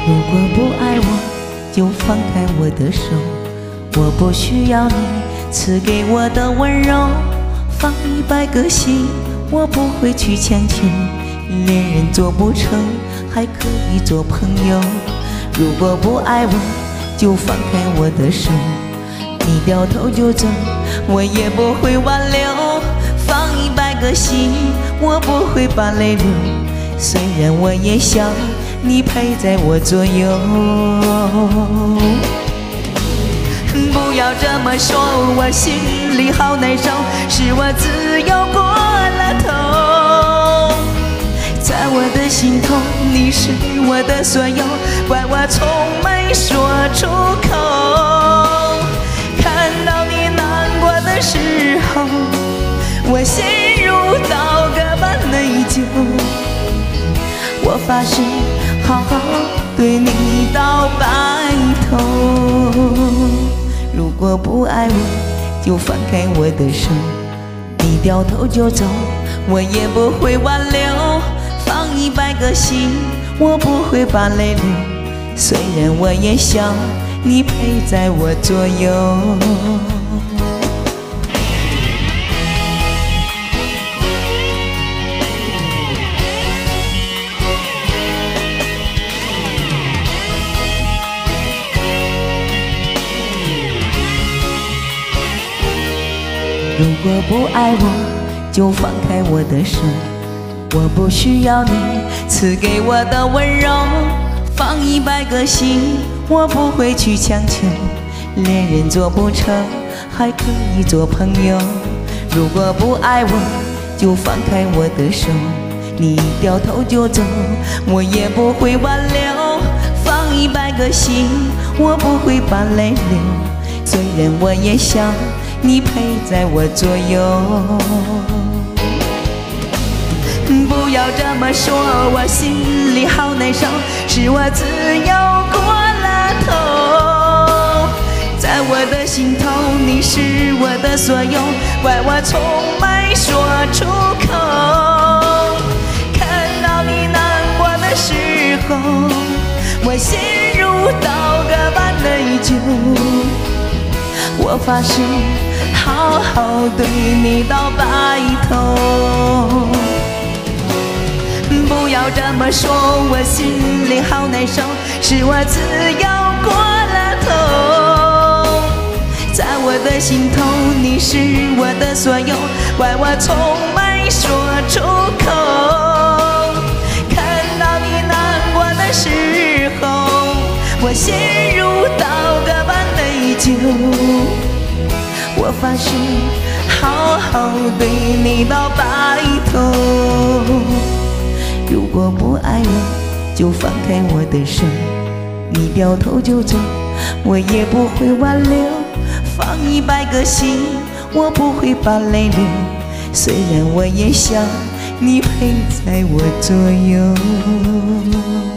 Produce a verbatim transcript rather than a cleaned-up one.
如果不爱我，就放开我的手。我不需要你赐给我的温柔，放一百个心，我不会去强求。恋人做不成，还可以做朋友。如果不爱我，就放开我的手。你掉头就走，我也不会挽留。放一百个心，我不会把泪流。虽然我也想你陪在我左右。不要这么说，我心里好难受，是我自由过了头。在我的心头，你是我的所有，怪我从没说出口。看到你难过的时候，我心如刀割般内疚。我发誓好好对你到白头。如果不爱我，就放开我的手。你掉头就走，我也不会挽留。放一百个心，我不会把泪流。虽然我也想你陪在我左右。如果不爱我，就放开我的手。我不需要你赐给我的温柔，放一百个心，我不会去强求。恋人做不成，还可以做朋友。如果不爱我，就放开我的手。你掉头就走，我也不会挽留。放一百个心，我不会把泪流。虽然我也想你陪在我左右。不要这么说，我心里好难受，是我自由过了头。在我的心头，你是我的所有，怪我从没说出口。看到你难过的时候，我心如刀割般内疚。我发誓好好对你到白头。不要这么说，我心里好难受，是我自由过了头。在我的心头，你是我的所有，怪我从没说出口。看到你难过的时候，我心如刀割般内疚。我发誓好好对你到白头。如果不爱我，就放开我的手。你掉头就走，我也不会挽留。放一百个心，我不会把泪流。虽然我也想你陪在我左右。